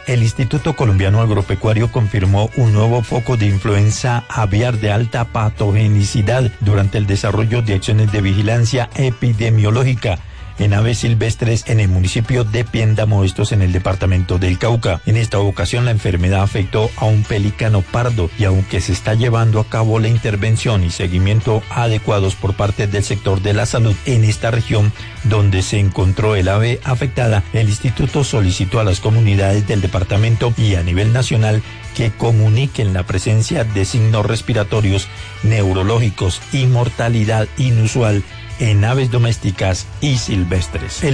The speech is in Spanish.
El Instituto Colombiano Agropecuario confirmó un nuevo foco de influenza aviar de alta patogenicidad durante el desarrollo de acciones de vigilancia epidemiológica en aves silvestres en el municipio de Piendamo, estos en el departamento del Cauca. En esta ocasión la enfermedad afectó a un pelícano pardo y aunque se está llevando a cabo la intervención y seguimiento adecuados por parte del sector de la salud en esta región donde se encontró el ave afectada, el instituto solicitó a las comunidades del departamento y a nivel nacional que comuniquen la presencia de signos respiratorios, neurológicos y mortalidad inusual en aves domésticas y silvestres.